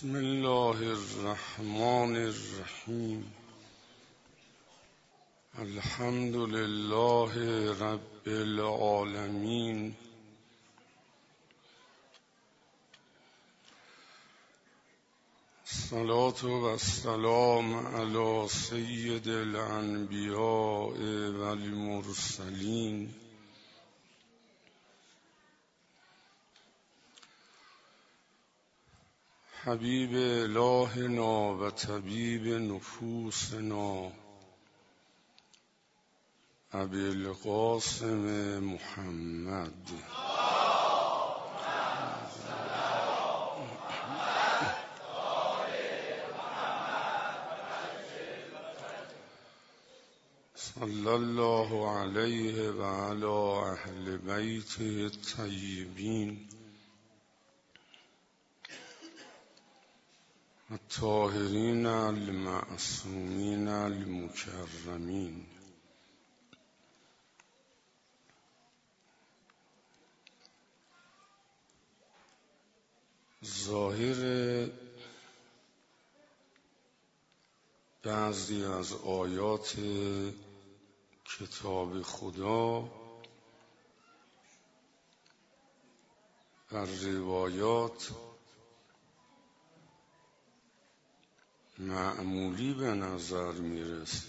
بسم الله الرحمن الرحیم. الحمد لله رب العالمین. الصلاة و السلام علی سید الانبیاء و المرسلین حبیب الهنا و طبیب نفوسنا ابی القاسم محمد صلی الله علیه و علی اهل بیته الطیبین الطاهرین المعصومین المکرمین. ظاهر بعضی از آیات کتاب خدا و روایات معمولی به نظر میرسه،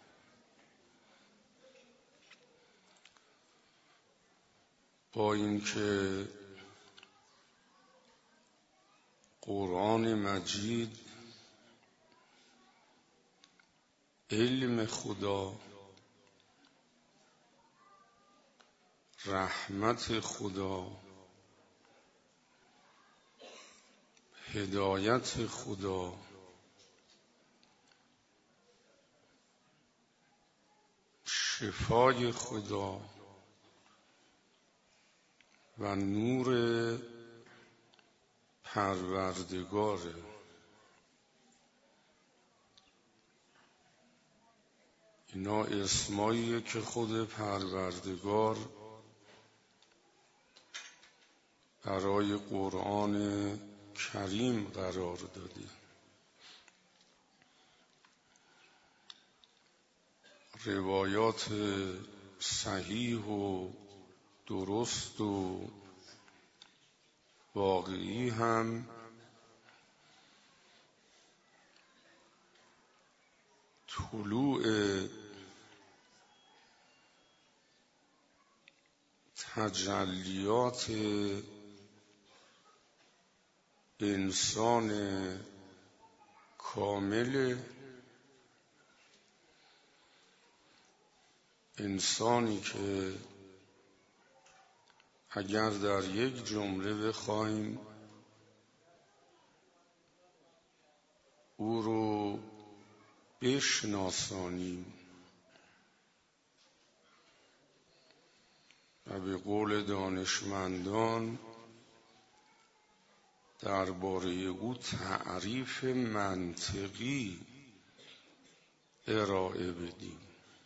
با اینکه قرآن مجید علم خدا، رحمت خدا، هدایت خدا، شفای خدا و نور پروردگاره. اینا اسماییه که خود پروردگار برای قرآن کریم قرار داده. روایات صحیح و درست و واقعی هم طلوع تجلیات انسان کامل، انسانی که اگر در یک جمله بخوایم او رو بشناسانیم و به قول دانشمندان درباره او تعریف منطقی ارائه بدیم،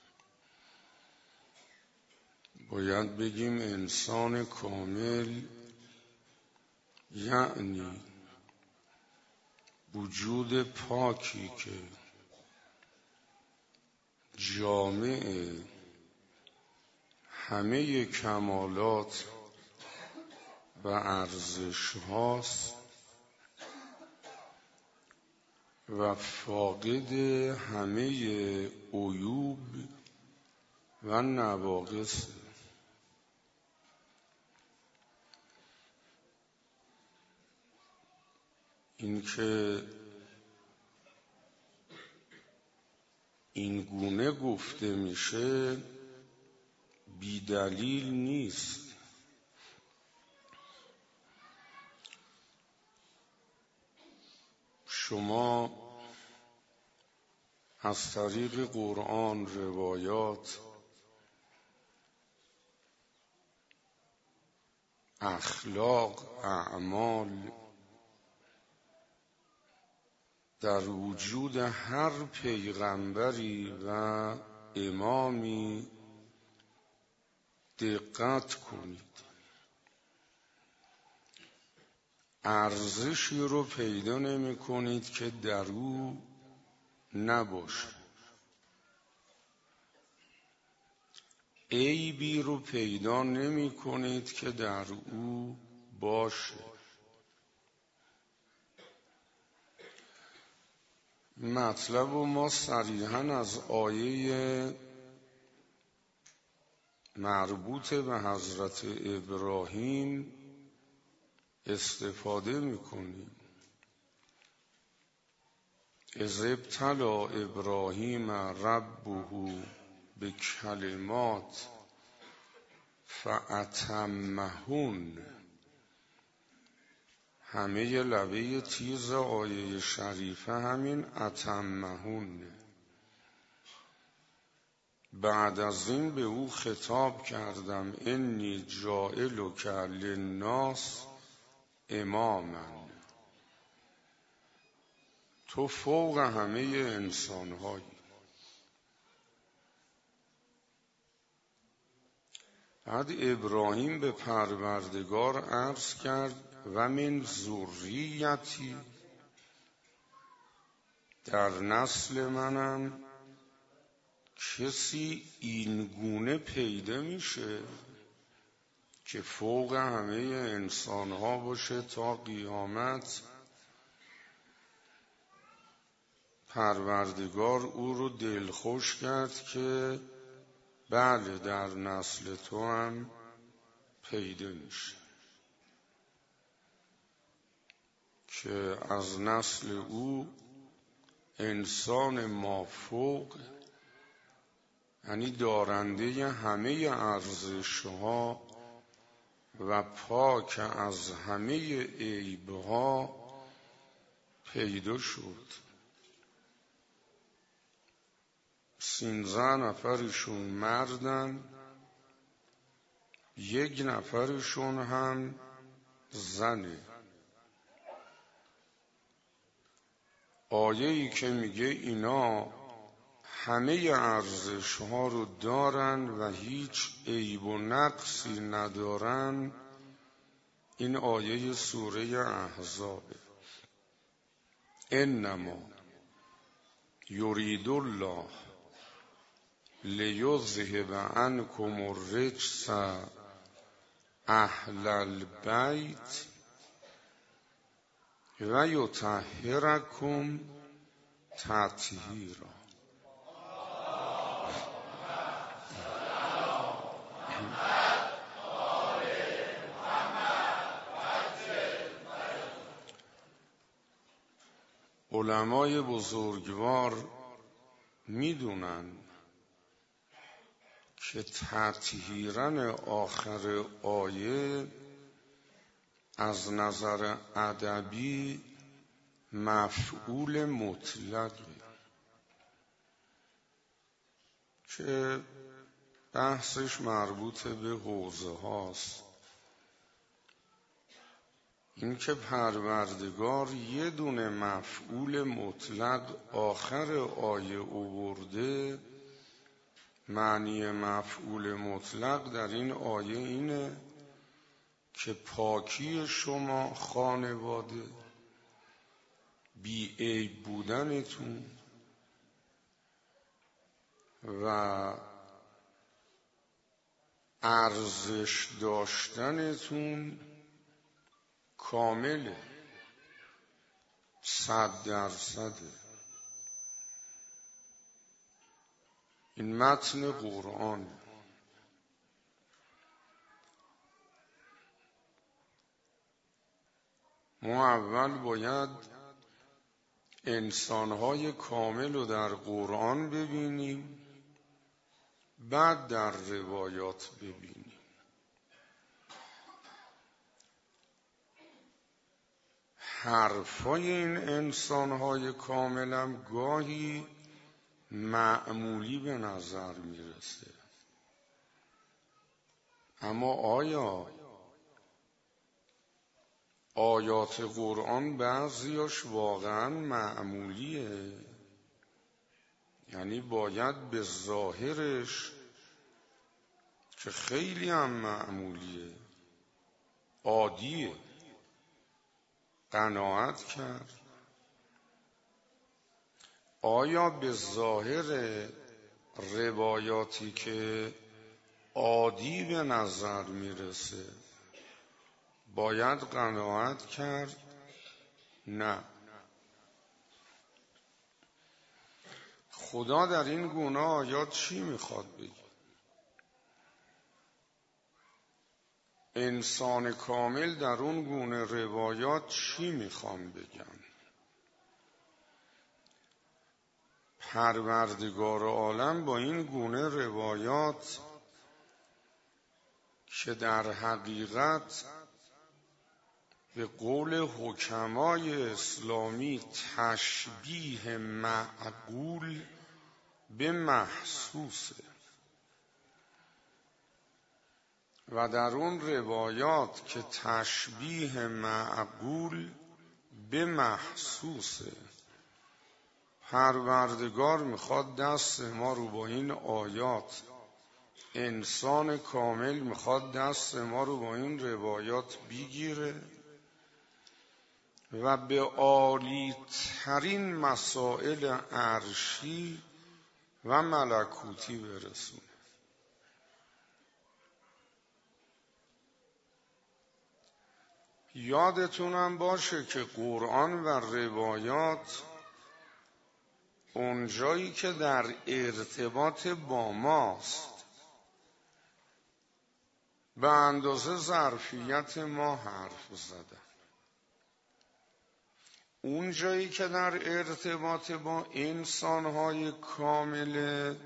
باید بگیم انسان کامل یعنی وجود پاکی که جامع همه کمالات و ارزش هاست و فاقد همه عیوب و نواقص. این که این گونه گفته میشه بی دلیل نیست. شما از طریق قرآن، روایات، اخلاق، اعمال در وجود هر پیغمبری و امامی دقت کنید. ارزشی رو پیدا نمی کنید که در او نباشه، عیبی رو پیدا نمی کنید که در او باشه. مطلب رو ما صریحاً از آیه مربوط به حضرت ابراهیم استفاده میکنیم. اذ ابتلی ابراهیم ربه بکلمات فاتمهن. همه لبه تیز آیه شریفه همین اتمهن. بعد از این به او خطاب کردم انی جاعلک للناس اماما. تو فوق همه انسان‌هایی. بعد ابراهیم به پروردگار عرض کرد و من ذریتی، در نسل منم کسی این گونه پیدا میشه که فوق همه انسان‌ها باشه تا قیامت. پروردگار او رو دلخوش کرد که بله در نسل تو هم پیدا میشه، که از نسل او انسان مافوق، یعنی دارنده همه ارزش‌ها و پاک از همه عیب‌ها پیدا شد. 13 نفرشون مردن، 1 نفرشون هم زنه. آیه‌ای که میگه اینا همه ارزش‌ها رو دارن و هیچ عیب و نقصی ندارن، این آیه سوره احزابه. انما یرید الله لیذهب عنکم الرجس اهل البیت و یطهرکم تطهیرا. علمای بزرگوار میدونن که تطهیرن آخر آیه از نظر ادبی مفعول مطلقه، که بحثش مربوط به حوزه هاست. این که پروردگار یه دونه مفعول مطلق آخر آیه آورده، معنی مفعول مطلق در این آیه اینه که پاکی شما خانواده، بی عیب بودنتون و ارزش داشتنتون کامله، 100%. این متن قرآن. ما اول باید انسانهای کامل رو در قرآن ببینیم، بعد در روایات ببینیم. حرفای این انسانهای کاملم گاهی معمولی به نظر میرسه، اما آیا آیات قرآن بعضیاش واقعا معمولیه؟ یعنی باید به ظاهرش که خیلی هم معمولیه، عادیه، قناعت کرد. آیا به ظاهر روایاتی که عادی به نظر میرسه باید قناعت کرد؟ نه. خدا در این گونه آیات چی میخواد بگه؟ انسان کامل در اون گونه روایات چی میخوان بگن؟ پروردگار عالم با این گونه روایات که در حقیقت به قول حکمای اسلامی تشبیه معقول به محسوسه و در اون روایات که تشبیه معقول به محسوسه، پروردگار میخواد دست ما رو با این آیات، انسان کامل میخواد دست ما رو با این روایات بگیره و به عالی ترین مسائل عرشی و ملکوتی برسونه. یادتونم باشه که قرآن و روایات اونجایی که در ارتباط با ماست به اندازه ظرفیت ما حرف زدن. اونجایی که در ارتباط با انسانهای کامله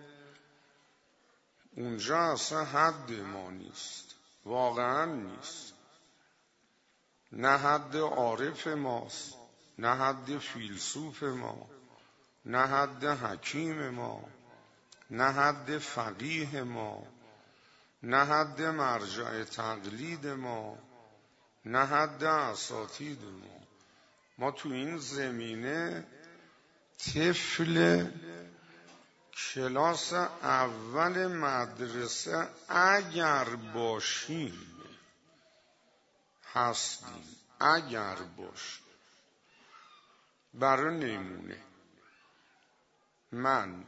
اونجا اصلا حد ما نیست، واقعا نیست. نه حد عارف ماست، نه حد فیلسوف ما، نه حد حکیم ما، نه حد فقیه ما، نه حد مرجع تقلید ما، نه حد اساتید ما. ما تو این زمینه طفل کلاس اول مدرسه اگر باشیم هستیم، اگر باشیم. برای نمونه من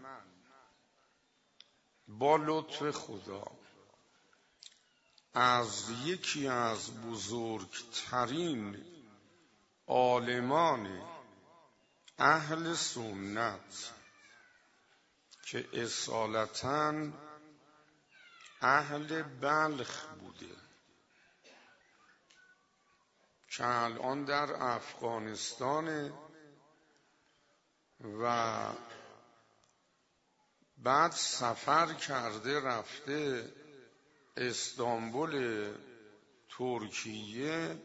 با لطف خدا از یکی از بزرگترین عالمان اهل سنت که اصالتاً اهل بلخ بوده که الان در افغانستان و بعد سفر کرده رفته استانبول ترکیه،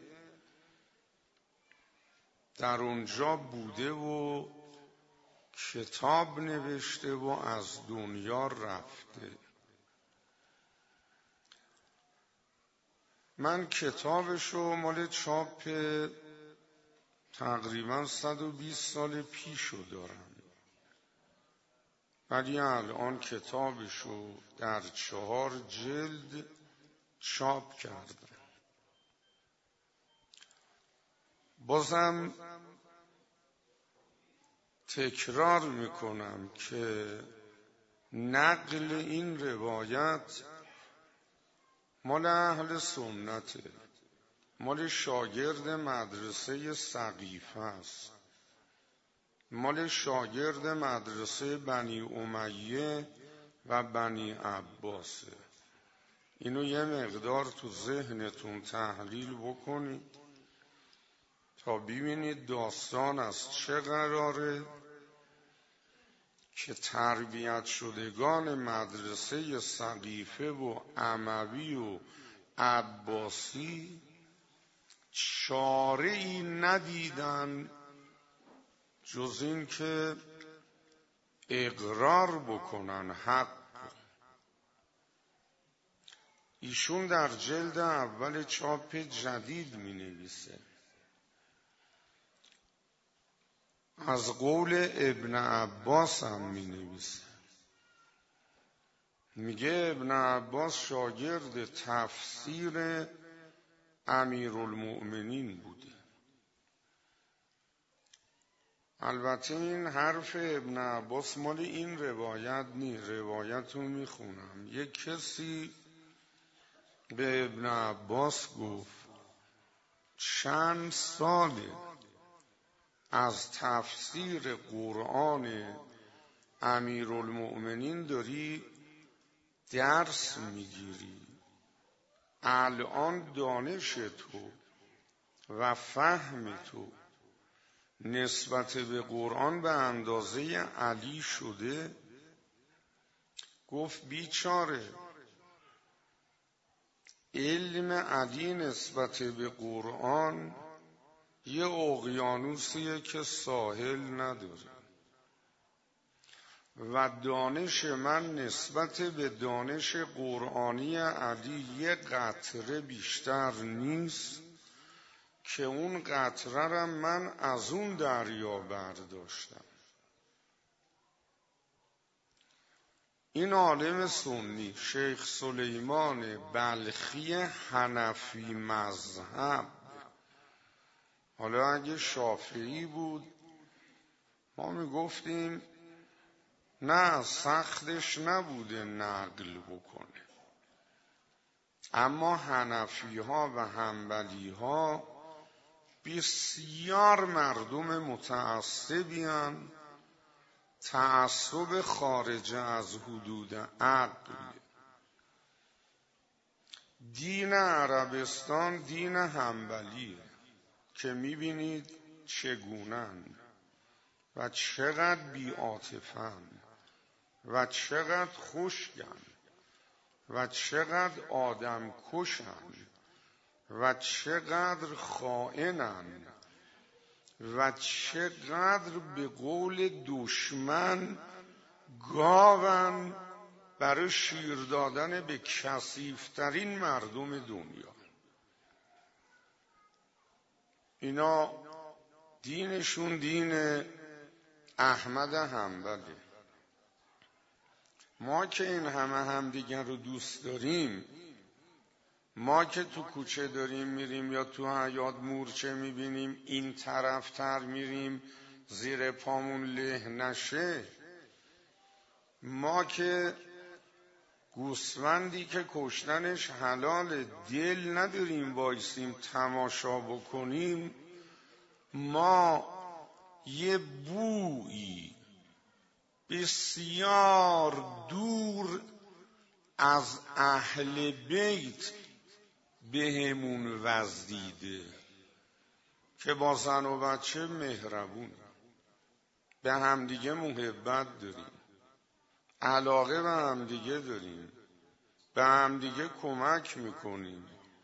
در اونجا بوده و کتاب نوشته و از دنیا رفته. من کتابشو مال چاپ تقریبا 120 سال پیشو دارم، ولی الان کتابشو در 4 جلد چاپ کردم. بازم تکرار میکنم که نقل این روایت مال اهل سنته، مال شاگرد مدرسه سقیفه است، مال شاگرد مدرسه بنی امیه و بنی عباسه. اینو یه مقدار تو ذهنتون تحلیل بکنید تا ببینید داستان از چه قراره که تربیت شدگان مدرسه سقیفه و اموی و عباسی چاره‌ای ندیدن جز این که اقرار بکنن حق. ایشون در جلد اول چاپ جدید می نویسه از قول ابن عباس هم می نویسه، میگه ابن عباس شاگرد تفسیر امیرالمؤمنین بوده البته این حرف ابن عباس مال این روایت نی، روایت رو میخونم. یک کسی به ابن عباس گفت چند ساله از تفسیر قرآن امیرالمؤمنین داری درس میگیری، الان دانش تو و فهم تو نسبت به قرآن به اندازه علی شده؟ گفت بیچاره، علم علی نسبت به قرآن یه اقیانوسیه که ساحل نداره و دانش من نسبت به دانش قرآنی علی یه قطره بیشتر نیست که اون قطره را من از اون دریا برداشتم. این عالم سنی شیخ سلیمان بلخی حنفی مذهب، حالا اگه شافعی بود ما میگفتیم نه، سختش نبوده نقل بکنه، اما حنفی ها و حنبلی ها بسیار مردم متعصبی هستند، تعصب خارج از حدود عقل. دین عربستان دین حنبلیه که میبینید چگونن و چقدر بی‌عاطفن و چقدر خشکن و چقدر آدم کشن و چقدر خائنن و چقدر به قول دشمن گاون برای شیر دادن به کثیف‌ترین مردم دنیا. اینا دینشون دین احمد حنبله. ما که این همه همدیگر رو دوست داریم، ما که تو کوچه داریم میریم یا تو حیاط مورچه میبینیم این طرفتر میریم زیر پامون له نشه، ما که گوسفندی که کشتنش حلال دل نداریم وایسیم تماشا بکنیم، ما یه بویی بسیار دور از اهل بیت بهمون وزدیده که با زن و بچه مهربون، به همدیگه محبت داریم، علاقه به همدیگه داریم، به همدیگه کمک میکنیم.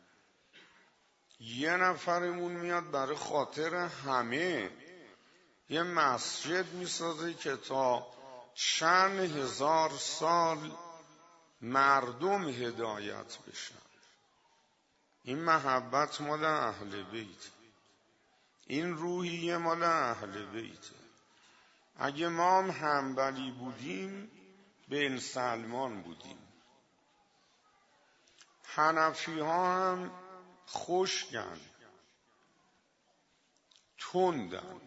یه نفرمون میاد برای خاطر همه یه مسجد میسازه که تا چند هزار سال مردم هدایت بشن. این محبت مال اهل بیت، این روحیه مال اهل بیت. اگه ما هم حنبلی بودیم بن سلمان بودیم. حنفی ها هم خشکن، تندن.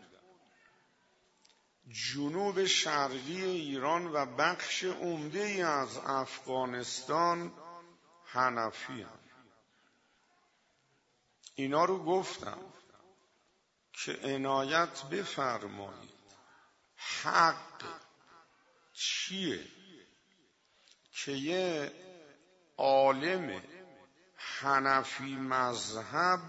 جنوب شرقی ایران و بخش عمده ای از افغانستان حنفی هم. اینا رو گفتم که عنایت بفرمایید. حق چیه که یه عالم حنفی مذهب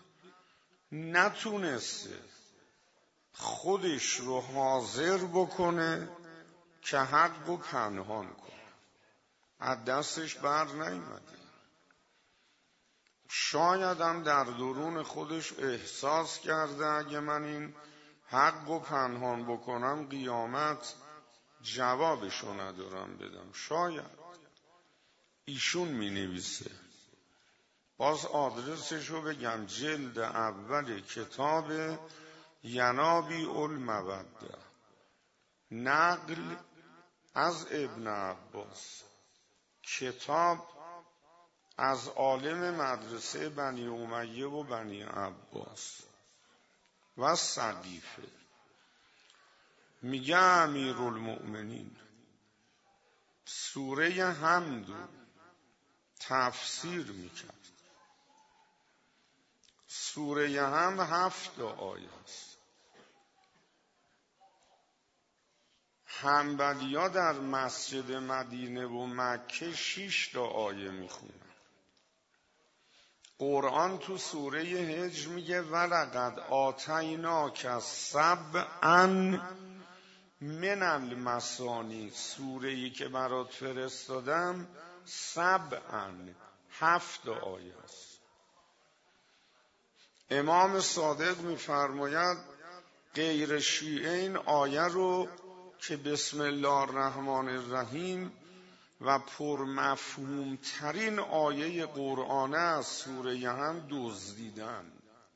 نتونسته خودش رو حاضر بکنه که حق رو پنهان کنه، از دستش بر نیامده. شاید هم در درون خودش احساس کرده اگه من این حق رو پنهان بکنم قیامت جوابشو ندارم بدم. شاید ایشون می نویسه، باز آدرسشو بگم، جلد اول کتاب ینابی الموده، نقل از ابن عباس، کتاب از عالم مدرسه بنی امیه و بنی عباس و سقیفه. میگه امیرالمؤمنین سوره حمد رو تفسیر میکرد. سوره حمد 7 آیه است. حنبلی‌ها در مسجد مدینه و مکه 6 آیه میخونن. قرآن تو سوره هجر میگه ولقد آتیناک سبعا من المثانی، سوره‌ای که برات فرستادم 7 آیه است. امام صادق میفرماید غیر شیعه این آیه رو که بسم الله الرحمن الرحیم و پرمفهوم ترین آیه قرآن از سوره هم دزدیدن.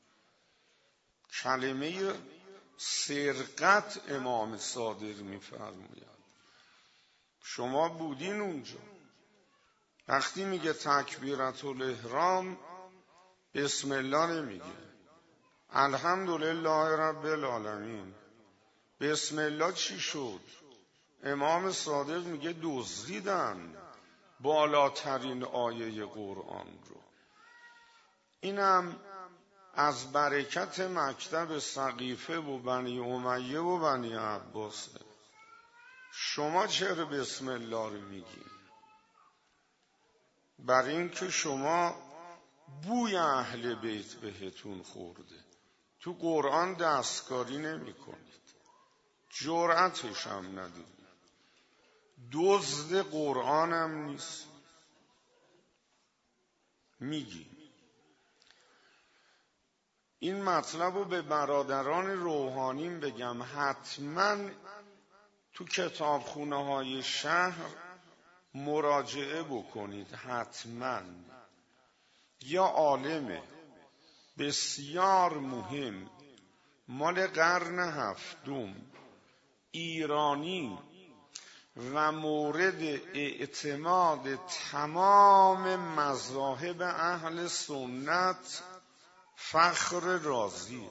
کلمه سرقت امام صادق میفرماید. شما بودین اونجا. وقتی میگه تکبیرت الاحرام بسم الله نمیگه، الحمدلله رب العالمین. بسم الله چی شد؟ امام صادق میگه دزدیدن بالاترین آیه قرآن رو. اینم از برکت مکتب سقیفه و بنی امیه و بنی عباسه. شما چرا بسم الله رو میگین؟ برای اینکه شما بوی اهل بیت بهتون خورده. تو قرآن دستکاری نمی کنید، جرأتش هم ندید، دزد قرآن هم نیست. میگی این مطلب رو به برادران روحانیم بگم، حتما تو کتابخونه های شهر مراجعه بکنید. حتما یا عالم بسیار مهم مال قرن 7 ایرانی و مورد اعتماد تمام مذاهب اهل سنت، فخر رازی،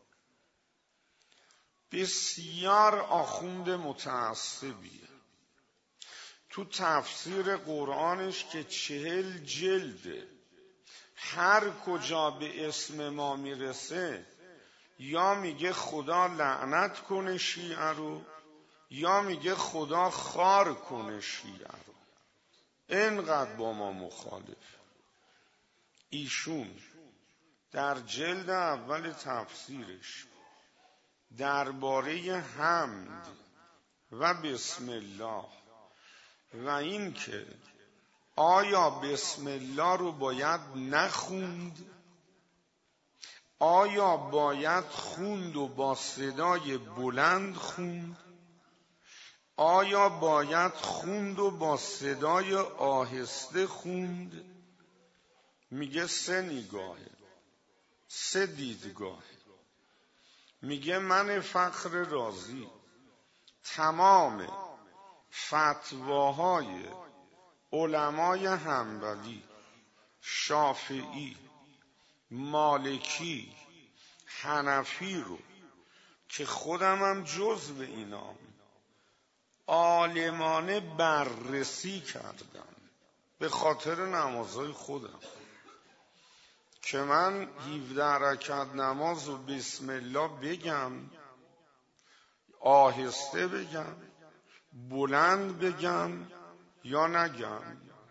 بسیار آخوند متعصبیه. تو تفسیر قرآنش که 40 جلده، هر کجا به اسم ما میرسه یا میگه خدا لعنت کنه شیعه رو یا میگه خدا خار کنه شیعه رو. اینقدر با ما مخالف. ایشون در جلد اول تفسیرش درباره حمد و بسم الله و این که آیا بسم الله رو باید نخوند، آیا باید خوند و با صدای بلند خوند، آیا باید خوند و با صدای آهسته خوند، میگه 3 نگاهه، 3 دیدگاهه. میگه من فخر رازی تمام فتواهای علمای حنبلی، شافعی، مالکی، حنفی رو که خودم هم جزو اینام عالمانه بررسی کردم به خاطر نمازهای خودم که من 17 رکعت نماز و بسم الله بگم، آهسته بگم، بلند بگم یا نگم.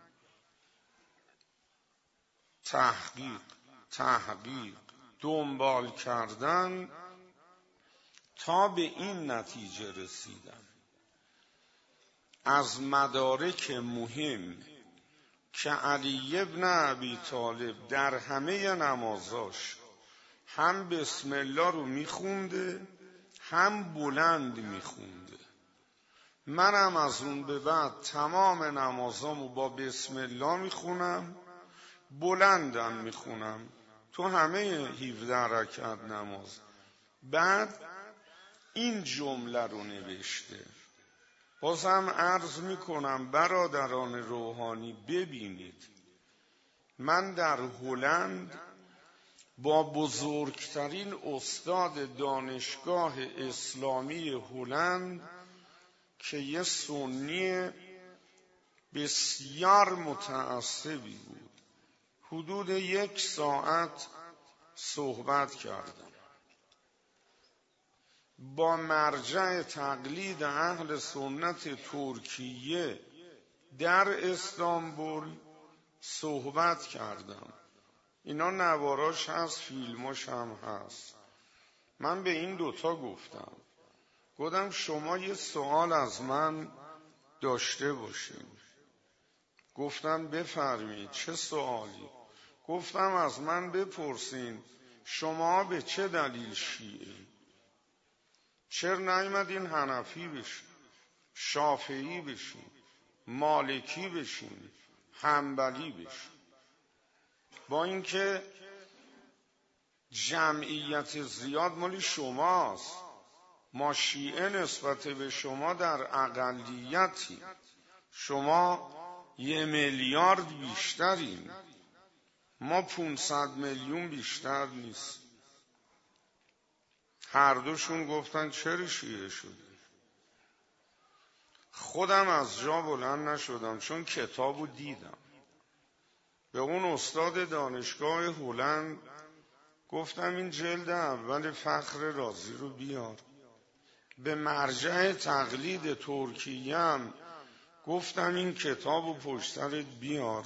تحقیق دنبال کردن تا به این نتیجه رسیدم. از مدارک مهم که علی ابن ابی طالب در همه نمازاش هم بسم الله رو میخونده هم بلند میخونده. منم از اون به بعد تمام نمازامو با بسم الله میخونم، بلندم میخونم تو همه 17 رکعت نماز. بعد این جمله رو نوشته. بازم عرض میکنم برادران روحانی ببینید، من در هلند با بزرگترین استاد دانشگاه اسلامی هلند که یه سنی بسیار متعصبی بود حدود 1 ساعت صحبت کردم. با مرجع تقلید اهل سنت ترکیه در استانبول صحبت کردم. اینا نواراش هست، فیلماش هم هست. من به این دوتا گفتم شما یه سوال از من داشته باشین. گفتم بفرمایید چه سوالی؟ گفتم از من بپرسین شما به چه دلیل شیعه؟ چرا نیومدین حنفی بشین، شافعی بشین، مالکی بشین، حنبلی بشین؟ با اینکه جمعیت زیاد مال شماست، ما شیعه نسبت به شما در اقلیتی، شما 1 میلیارد بیشترین، ما 500 میلیون بیشتر نیست. هر دوشون گفتن چرا شیعه شدی؟ خودم از جا بلند نشدم چون کتابو دیدم. به اون استاد دانشگاه هلند گفتم این جلد اول فخر رازی رو بیار. به مرجع تقلید ترکیه‌ام گفتم این کتابو پشت سرت بیار.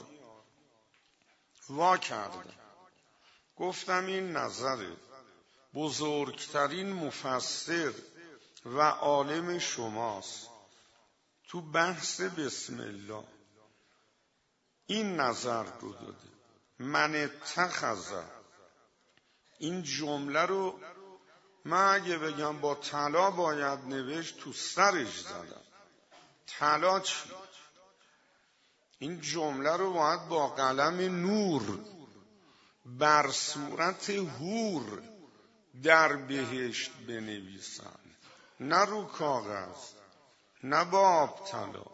وا کردم. گفتم این نظر بزرگترین مفسر و عالم شماست تو بحث بسم الله این نظر رو داده. من اتخذ، این جمله رو من اگه بگم با طلا باید نوشت تو سرش زدم. طلا چی؟ این جمله رو باید با قلم نور بر صورت حور در بهشت بنویسن، نه رو کاغذ، نه با آب طلا.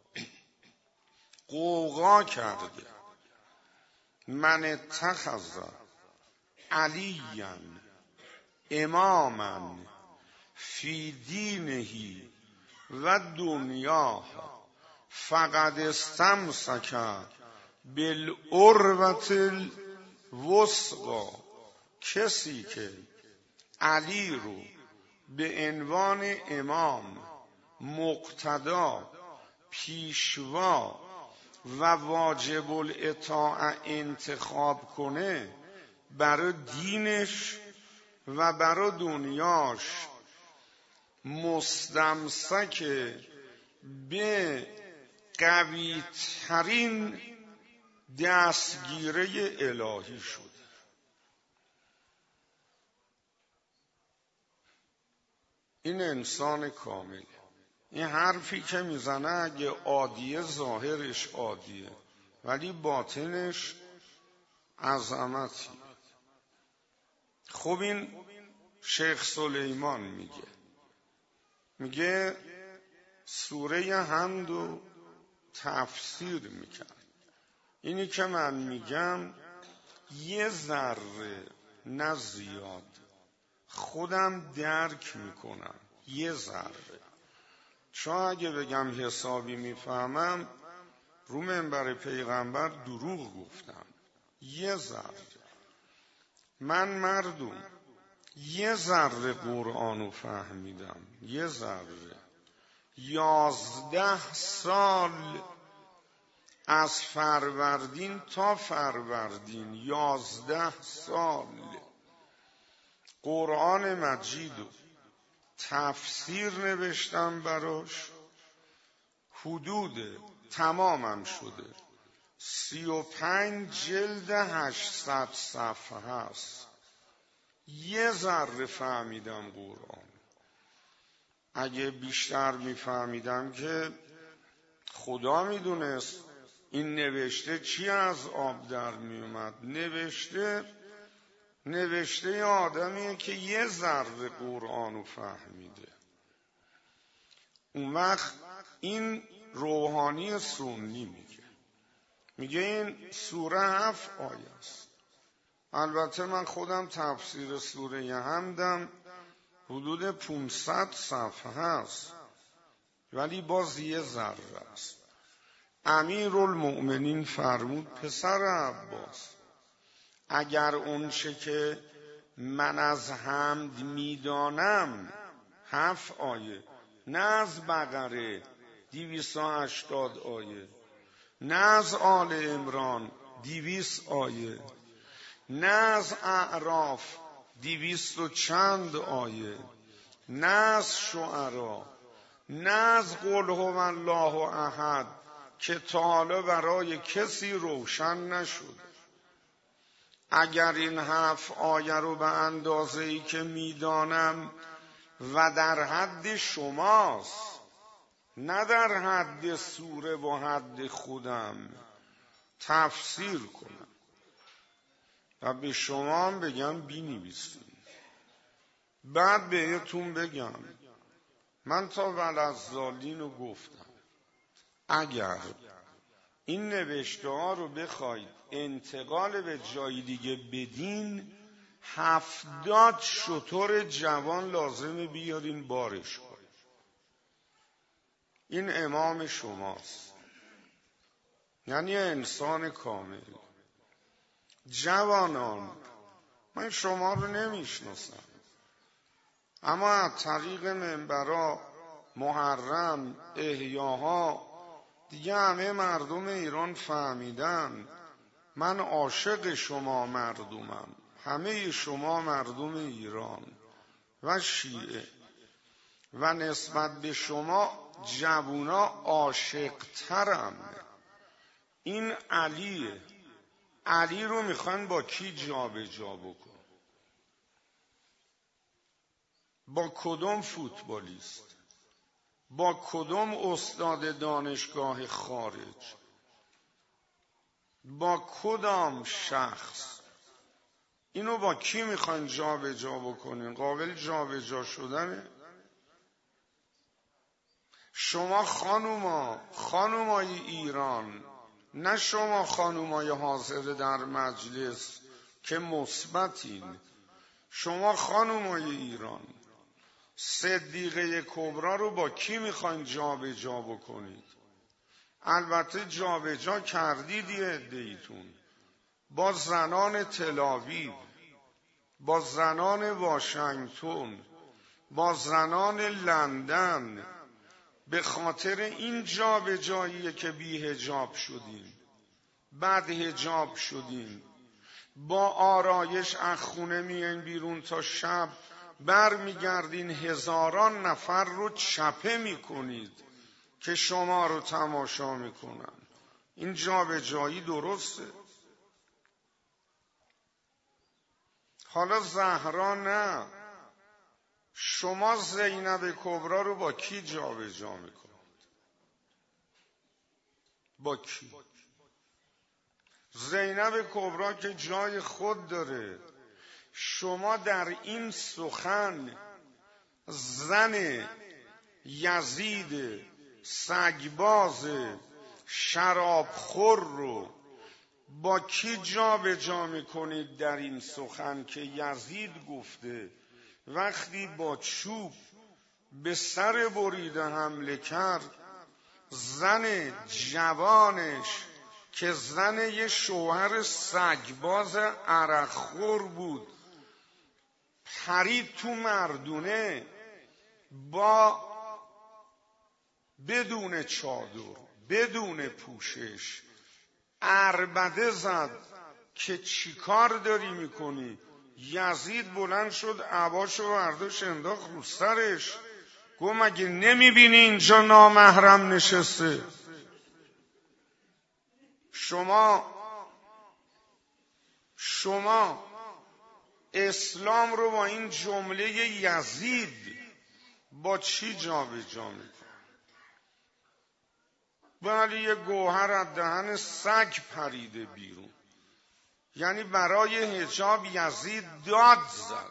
غوغا کرده. من اتخذ علیاً اماما فی دینه و دنیاه فقد استمسک بالعروة الوثقی. کسی که علی رو به عنوان امام، مقتدا، پیشوا و واجب الاطاعه انتخاب کنه برای دینش و برای دنیاش، مستمسک به قوی ترین دستگیره الهی شد. این انسان کامل. این حرفی که میزنه اگه عادیه ظاهرش عادیه ولی باطنش عظمتی. خب این شیخ سلیمان میگه سوره حمد رو تفسیر میکرد. اینی که من میگم یه ذره نه زیاد خودم درک میکنم، یه ذره. چون اگه بگم حسابی میفهمم رو منبر پیغمبر دروغ گفتم. یه ذره من مردم یه ذره قرآنو فهمیدم، یه ذره. 11 سال از فروردین تا فروردین 11 سال قرآن مجیدو تفسیر نوشتم براش. حدود تمامم شده 35 جلد 800 صفحه هست. یه ذره فهمیدم قرآن. اگه بیشتر میفهمیدم که خدا میدونست این نوشته چی از آب در میومد. نوشته آدمیه که یه ذره قرآنو فهمیده. اون وقت این روحانی سنی میگه این سوره 7 آیه است. البته من خودم تفسیر سوره حمدم حدود 500 صفحه هست، ولی باز یه ذره است. امیرالمؤمنین فرمود پسر عباس اگر اون چه که من از حمد میدانم 7 آیه، نه از بقره 280 آیه، نه از آل عمران 200 آیه، نه از اعراف 200 و چند آیه، نه از شعرا، نه از قل هو الله احد که تا حالا برای کسی روشن نشد. اگر این 7 آیه رو به اندازه‌ای که میدانم و در حد شماست، نه در حد سوره و حد خودم، تفسیر کنم و به شما هم بگم بنویسید، بعد بهتون بگم من تا ولذالین رو گفتم اگر این نوشته ها رو بخواید انتقال به جای دیگه بدین 70 شتر جوان لازمه بیارین بارش کنید. این امام شماست، یعنی انسان کامل. جوانان من شما رو نمیشناسم، اما از طریق منبرها، محرم، احیاها دیگه همه مردم ایران فهمیدن من عاشق شما مردمم، همه شما مردم ایران و شیعه، و نسبت به شما جوونا عاشق‌ترم. این علیه، علی رو میخوان با کی جا به جا بکن؟ با کدوم فوتبالیست؟ با کدوم استاد دانشگاه خارج؟ با کدام شخص؟ اینو با کی میخواین جا به جا بکنین؟ قابل جا به جا شدنه؟ شما خانومای ایران، نه شما خانومای حاضر در مجلس که مثبتین، شما خانومای ایران صدیقه کبرا رو با کی میخواین جا به جا بکنید؟ البته جا به جا کردید یه عده‌ایتون، با زنان تل‌آویو، با زنان واشنگتن، با زنان لندن، به خاطر این جا به جاییه که بی حجاب شدیم، بعد حجاب شدیم، با آرایش از خونه میاین بیرون تا شب بر میگردین، هزاران نفر رو چپه میکنید که شما رو تماشا میکنن. این جا به جایی درسته؟ حالا زهرا نه، شما زینب کبرا رو با کی جا به جا میکنید؟ با کی؟ زینب کبرا که جای خود داره. شما در این سخن زن یزید سگباز شرابخور رو با کی جا به جا میکنید در این سخن که یزید گفته وقتی با چوب به سر بریده حمله کرد، زن جوانش که زن یه شوهر سگباز عرقخور بود پرید تو مردونه، با بدون چادر، بدون پوشش عربده زد که چی کار داری میکنی؟ یزید بلند شد عباشو برداشت انداخت رو سرش، گفت مگه نمیبینی اینجا نامحرم نشسته؟ شما اسلام رو با این جمله یزید با چی جا به جا میکنی؟ ولی یه گوهر از دهن سگ پریده بیرون. یعنی برای حجاب یزید داد زد.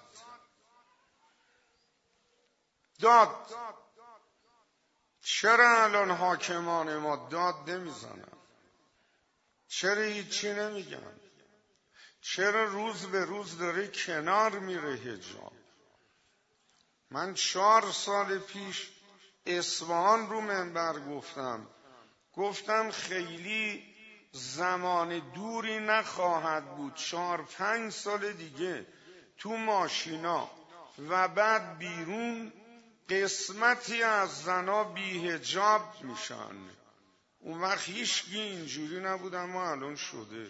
چرا الان حاکمان ما داد نمیزنن؟ چرا هیچی نمیگن؟ چرا روز به روز داره کنار میره حجاب؟ من 4 سال پیش اصفهان رو منبر گفتم خیلی زمان دوری نخواهد بود، 4-5 سال دیگه تو ماشینا و بعد بیرون قسمتی از زنا بی‌حجاب میشن. اون وقت هیچکی اینجوری نبود، اما الان شده.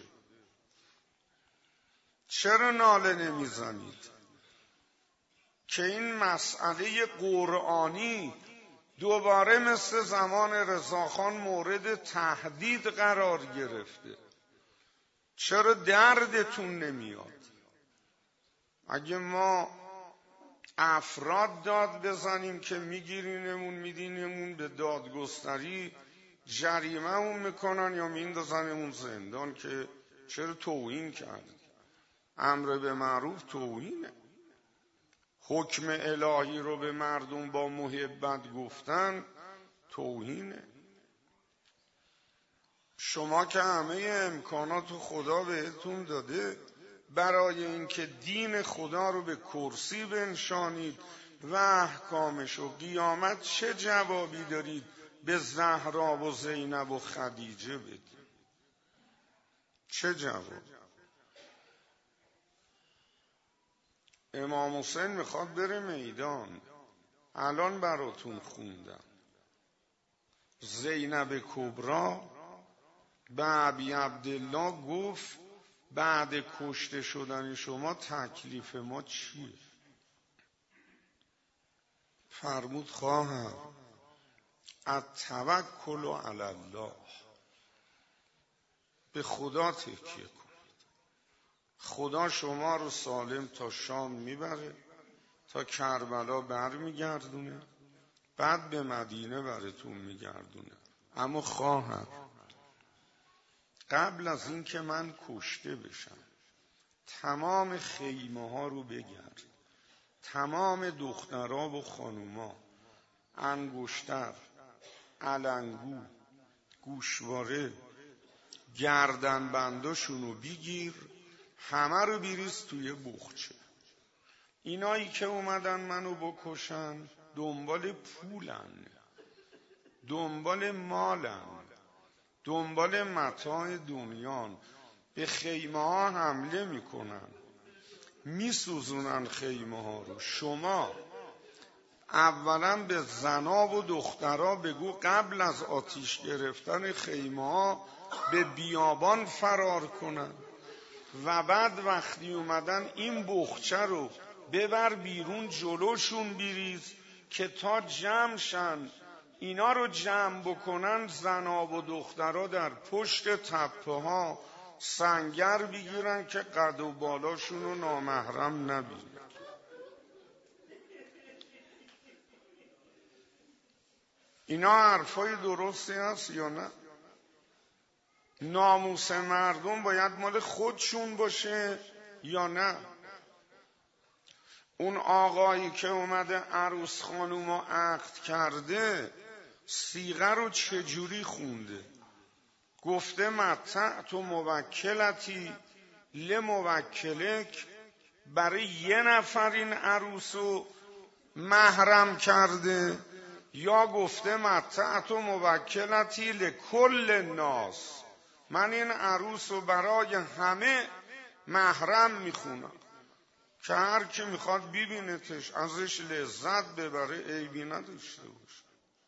چرا ناله نمیزنید که این مسئله قرآنی دوباره مثل زمان رضاخان مورد تهدید قرار گرفته؟ چرا دردتون نمیاد؟ اگه ما افراد داد بزنیم که میگیرینمون میدینمون به دادگستری، جریمه‌مون میکنن یا میندازنمون زندان که چرا توهین کرد. امر به معروف توهینه. حکم الهی رو به مردم با محبت گفتن توهینه. شما که همه امکانات خدا بهتون داده برای اینکه دین خدا رو به کرسی بنشانید و احکامش و قیامت، چه جوابی دارید به زهرا و زینب و خدیجه بدید؟ چه جواب؟ امام حسین میخواد بره میدان، الان براتون خوندم. زینب کبرا به ابی عبدالله گفت بعد کشته شدن شما تکلیف ما چیه؟ فرمود خواهم التوکل علی الله، به خدا تکیه کن. خدا شما رو سالم تا شام میبره، تا کربلا برمیگردونه، بعد به مدینه براتون میگردونه. اما خواهم قبل از این که من کشته بشم تمام خیمه ها رو بگرد، تمام دخترها و خانوما، انگشتر، علنگو، گوشواره، گردنبنداشون رو بگیر، همه رو بریز توی بخچه. اینایی که اومدن منو بکشن دنبال پولن، دنبال مالن، دنبال متاع دنیان. به خیمه ها حمله میکنن، میسوزونن خیمه ها رو. شما اولا به زنا و دخترها بگو قبل از آتیش گرفتن خیمه ها به بیابان فرار کنن و بعد وقتی اومدن این بخچه رو ببر بیرون، جلوشون بریز که تا جمع شن، اینا رو جمع بکنن. زنا و دخترها در پشت تپه ها سنگر بگیرن که قد و بالاشون رو نامحرم نبینن. اینا حرفای درستی هست یا نه؟ ناموس مردم باید مال خودشون باشه یا نه؟ اون آقایی که اومده عروس خانومو عقد کرده صیغه رو چجوری خونده؟ گفته متعت و موکلتی لموکلک، برای یه نفر این عروسو محرم کرده، یا گفته متعت و موکلتی لکل الناس، من این عروس رو برای همه محرم میخونم که هر کی میخواد ببینتش ازش لذت ببره، عیبی نداشته باشه.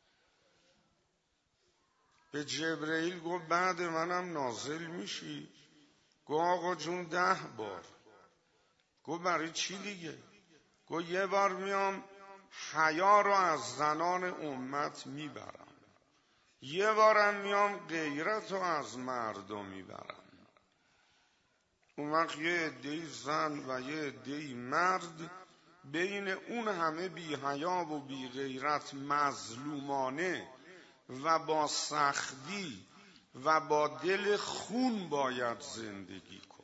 به جبرئیل گفت بعد منم نازل میشی؟ گفت آقا جون 10 بار. گفت برای چی دیگه؟ گفت یه بار میام حیا رو از زنان امت میبرم، یه بارم میام غیرت رو از مردم میبرم. اون وقت یه عده‌ای زن و یه عده‌ای مرد بین اون همه بی حیا و بی غیرت مظلومانه و با سختی و با دل خون باید زندگی کنن.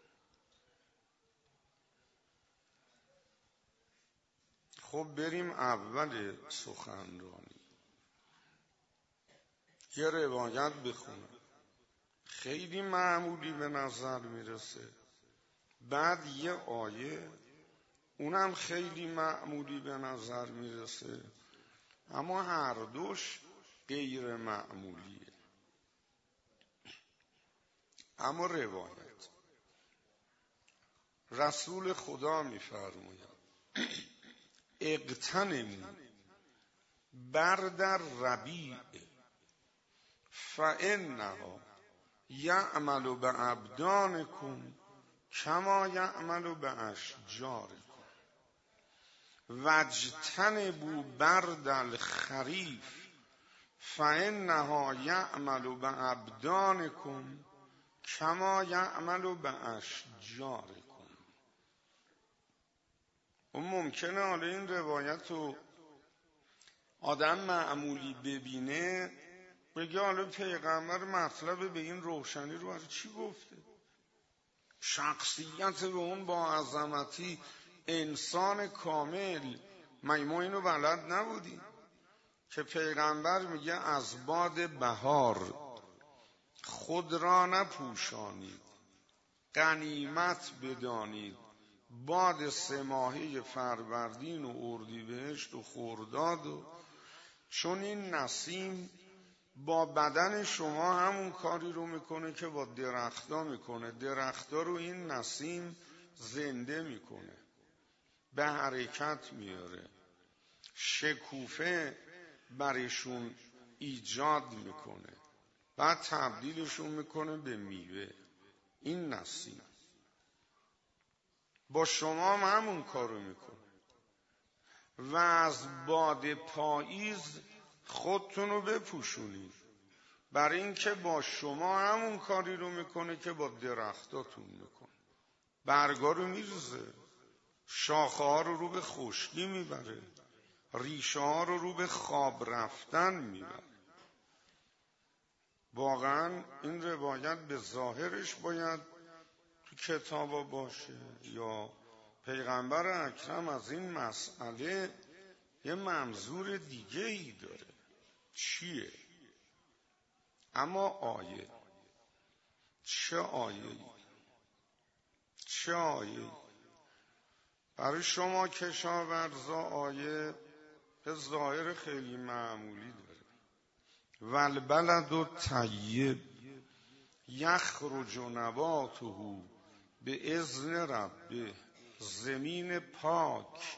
خب بریم اول سخنرانی. یه روایت بخونم، خیلی معمولی به نظر میرسه بعد یه آیه اونم خیلی معمولی به نظر میرسه، اما هر دوش غیر معمولیه. اما روایت رسول خدا میفرماید اغتنموا برد الربیع فانها یعمل بابدانکم کما یعمل باشجارکم واجتنبوا برد الخریف فانها یعمل بابدانکم کما یعمل باشجارکم. اون ممکنه حالا این روایت رو آدم معمولی ببینه بگه حالا پیغمبر مطلب به این روشنی رو از چی گفته؟ شخصیت به اون با عظمتی، انسان کامل، ما اینو بلد نبودیم که پیغمبر میگه از باد بهار خود را نپوشانید، غنیمت بدانید باد 3 ماهه فروردین و اردیبهشت و خرداد و چون این نسیم با بدن شما همون کاری رو میکنه که با درختا میکنه. درختا رو این نسیم زنده میکنه، به حرکت میاره، شکوفه برشون ایجاد میکنه، بعد تبدیلشون میکنه به میوه. این نسیم با شما هم همون کارو میکنه. و از باد پاییز خودتون رو بپوشونید، برای اینکه با شما همون کاری رو میکنه که با درختاتون میکنه. برگا رو میریزه، شاخه ها رو به خشکی میبره، ریشه ها رو به خواب رفتن میبره. واقعا این روایت به ظاهرش باید تو کتابا باشه یا پیغمبر اکرم از این مسئله یه منظور دیگه ای داره. چیه؟ اما آیه چه آیه برای شما کشاورزا آیه به ظاهر خیلی معمولی داره. والبلد الطیب یخرج نباته باذن ربه. زمین پاک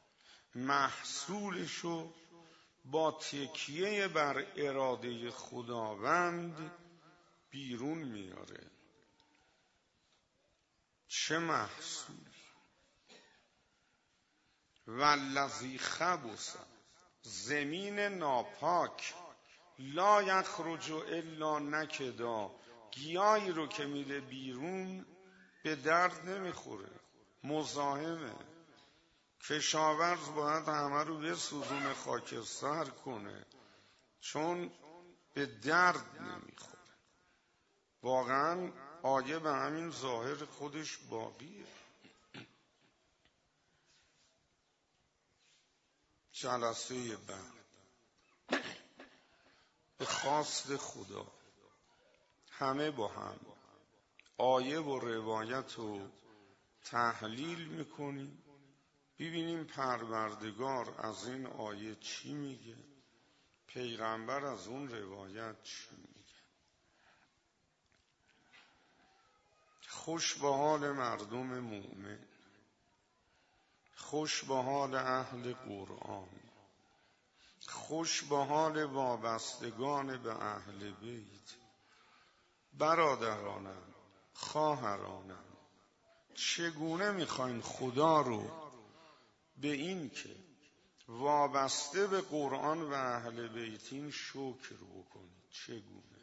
محصولشو با تکیه بر اراده خداوند بیرون میاره. چه محصولی؟ والذی خبث، زمین ناپاک، لا یخرج الا نکدا، گیاهی رو که میده بیرون به درد نمیخوره، مزاحمه. کشاورز باید همه رو بسوزونه، خاکستر کنه، چون به درد نمیخوره. واقعا آیه به همین ظاهر خودش باقیه. جلسه بعد به خواست خدا همه با هم آیه و روایت رو تحلیل میکنیم، ببینیم پروردگار از این آیه چی میگه، پیغمبر از اون روایت چی میگه. خوش به حال مردم مؤمن، خوش به حال اهل قرآن، خوش به حال وابستگان به اهل بیت. برادرانم، خواهرانم، چگونه میخواین خدا رو به این که وابسته به قرآن و اهل بیتین شکر بکنید؟ چگونه؟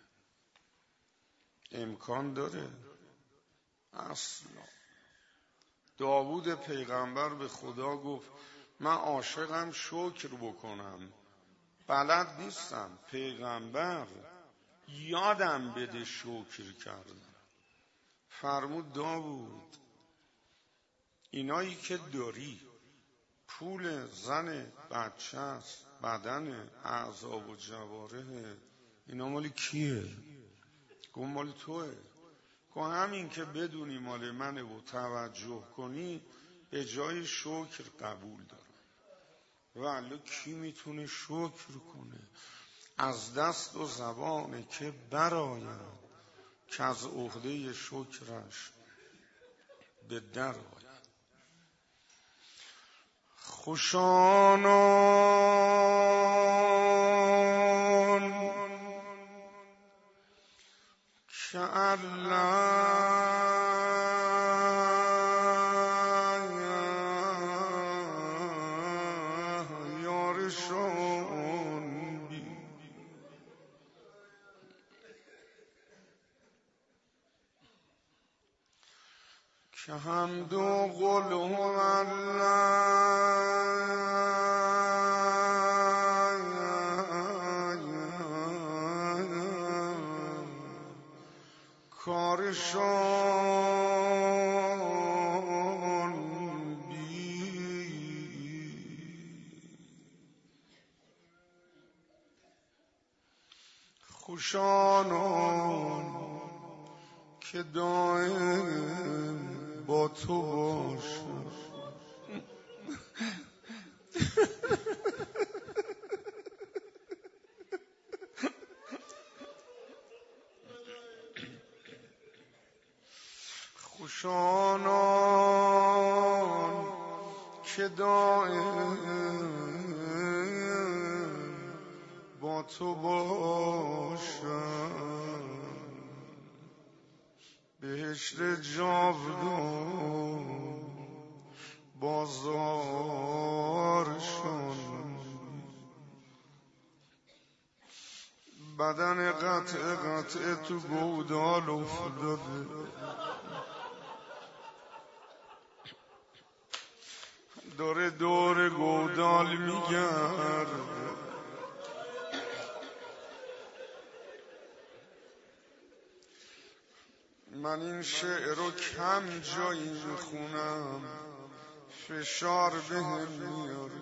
امکان داره؟ اصلا. داوود پیغمبر به خدا گفت من عاشقم شکر بکنم، بلد نیستم. پیغمبر یادم بده شکر کردم. فرمود داوود اینایی که داری، پول زن، بچه است، بدن، اعضا و جواره، اینا مال کیه؟ گفت مال توه. گفت تو همین که بدونی مال منه و توجه کنی به جای شکر قبول دارم. ولی کی میتونه شکر کنه؟ از دست و زبانه که براید که از عهده شکرش به در آید. خوشانان که الله یارشان بی، که حمد و قل هو کارشان بی. خوشانان که دائم با تو باشم. خوشانان که دائم با تو باشم. بهشت جاودان بازارشان. بدن قطع تو گودال افتاده، داره دور گودال میگرده. من این شعر رو کم جایی میخونم، فشار بهم میاره،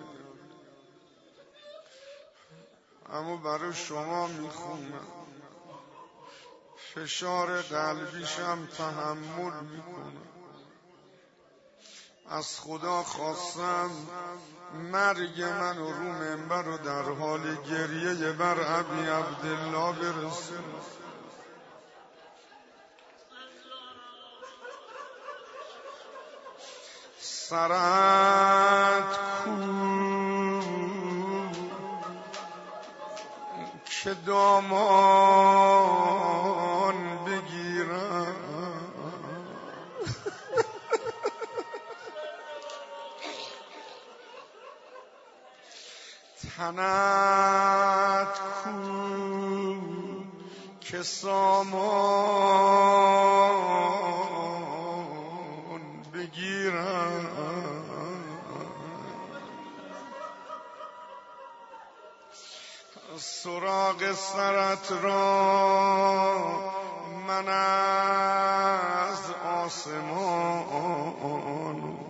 اما برای شما میخونم، فشار قلبیشم تحمل میکنم. از خدا خواستم مرگ من رو منبر رو در حال گریه بر ابی عبدالله برسه. سرت کو که دامان بگیرم، تنت کو که سامان بگیرم. سراغ سرت را من از آسمان،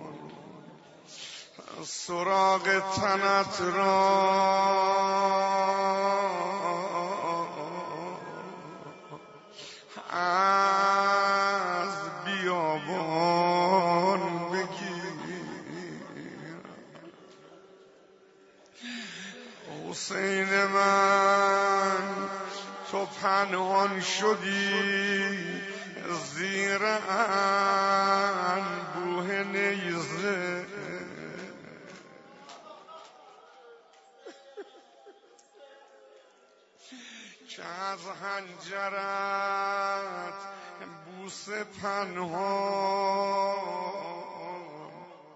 سراغ تنت را از بیابان بگیر. حسین من تو پنهان شدی زیر انبوه نیزه، که از حنجرت بوسه پنهان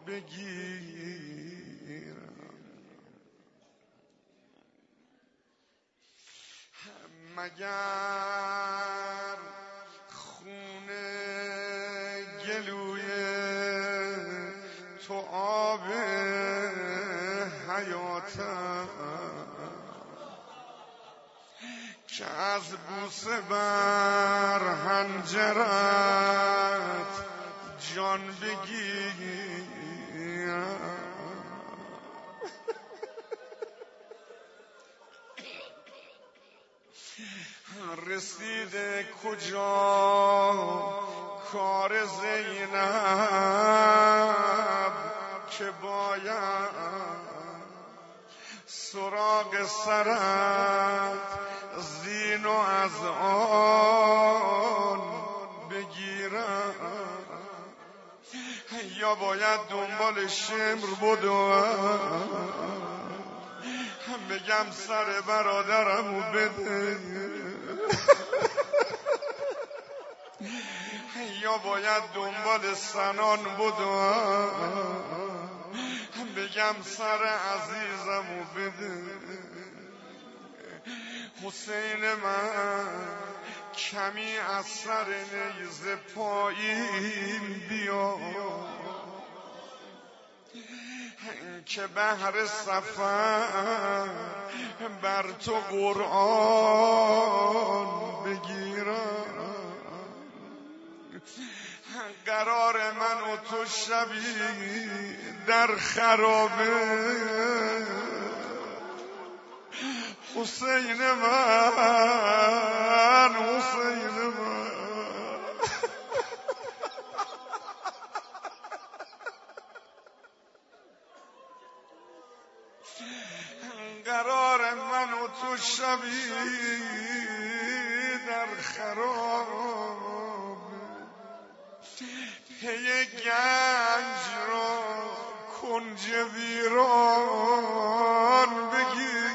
بگیرم. مگر خون گلوی تو آب حیاتم، که از بوسه بر حنجرت جان بگیرم. رسیده کجا کار زینب که باید سراغ سرت زین و از آن بگیرم، یا باید دنبال شمر بدوم بگم سر برادرمو بده، یا باید دنبال سنان بدوم بگم سر عزیزمو بده. حسین من کمی از سر نیزه پایین بیا که بهر سفر بر تو قرآن بگیرم. قرار من و تو شبی در خرابه، حسین من، حسین من. قرار من و تو شبی در خراب، پی گنج را کنج ویران بگیر.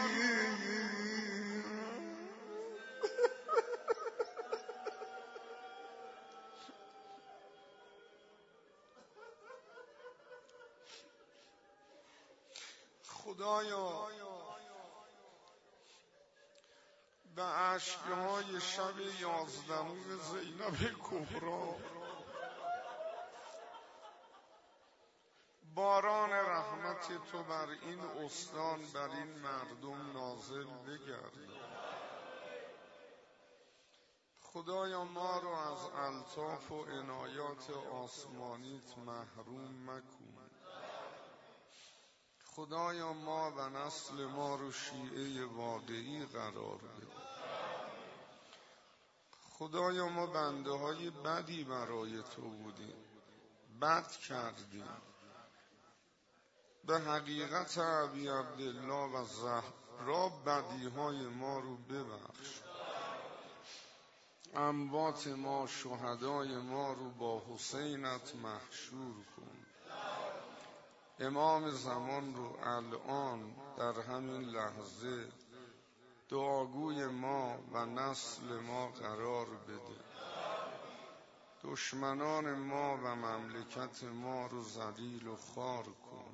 خدایا به اشکهای شب 11 زینب کبری باران رحمت تو بر این استان، بر این مردم نازل بگرد. خدایا ما رو از الطاف و عنایات آسمانیت محروم مکن. خدایا ما و نسل ما رو شیعه واقعی قرار بده. خدایا ما بنده های بدی برای تو بودیم، بد کردیم. به حقیقت ابی عبدالله و زهرا بدی های ما رو ببخش. اموات ما، شهدای ما رو با حسینت محشور کن. امام زمان رو الان در همین لحظه دعاگوی ما و نسل ما قرار بده. دشمنان ما و مملکت ما رو ذلیل و خوار کن.